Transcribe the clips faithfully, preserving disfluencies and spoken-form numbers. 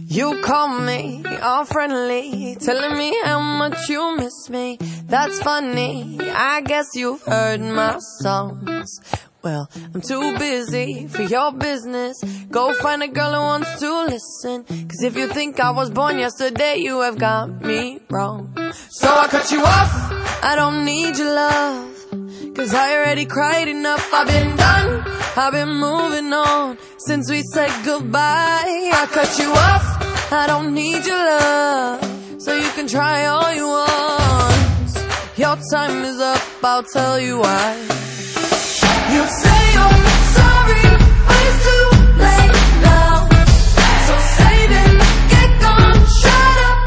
You call me all friendly, telling me how much you miss me. That's funny, I guess you've heard my songs. Well, I'm too busy for your business. Go find a girl who wants to listen. Cause if you think I was born yesterday, you have got me wrong. So I cut you off, I don't need your love. Cause I already cried enough, I've been done, I've been moving on since we said goodbye. I cut you off, I don't need your love. So you can try all you want. Your time is up, I'll tell you why. You say you're sorry, but it's too late now. So save it, get gone, shut up.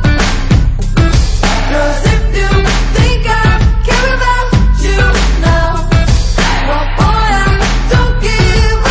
Cause if you think I care about you now, well boy, I don't give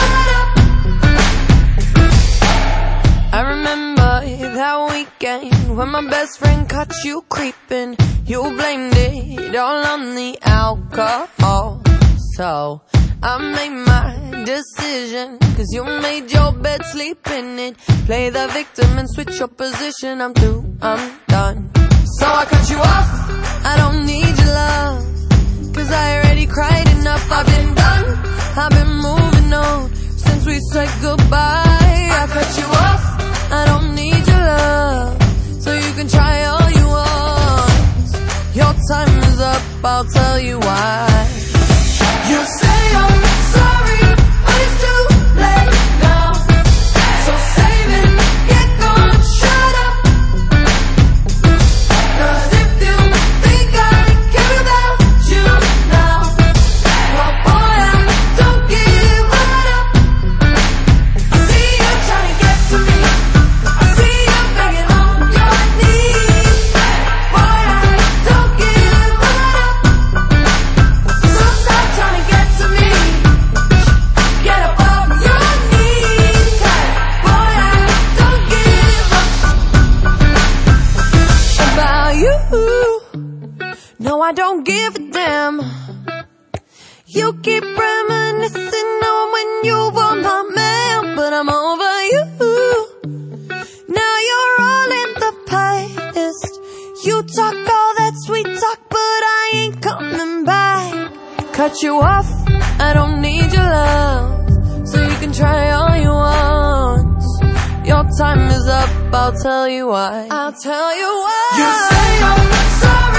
up. I remember that weekend when my best friend caught you creeping. You blamed it all on the alcohol. So I made my decision, cause you made your bed, sleep in it. Play the victim and switch your position. I'm through, I'm done. So I cut you off, I don't need your love. Cause I already cried enough, I've been done, I've been moving on since we said goodbye. I cut you off, I don't need your love. So you can try all you want. Your time is up, I'll tell you why. You say you're sorry, but it's too late now. So save it, get gone, shut up. Cause if you think I care about you now, well boy, I don't give up. I see you trying to get to me, I see you begging on your knees. Boy, I don't give up. So stop trying to get to me, get up off your knees. Boy, I don't give up about you. No, I don't give a damn. You keep reminiscing on when you were my man, but I'm over you. Now you're all in the past. You talk all that sweet talk, but I ain't coming back. Cut you off, I don't need your love. So you can try all you want. Your time is up, I'll tell you why. I'll tell you why. You say you're sorry.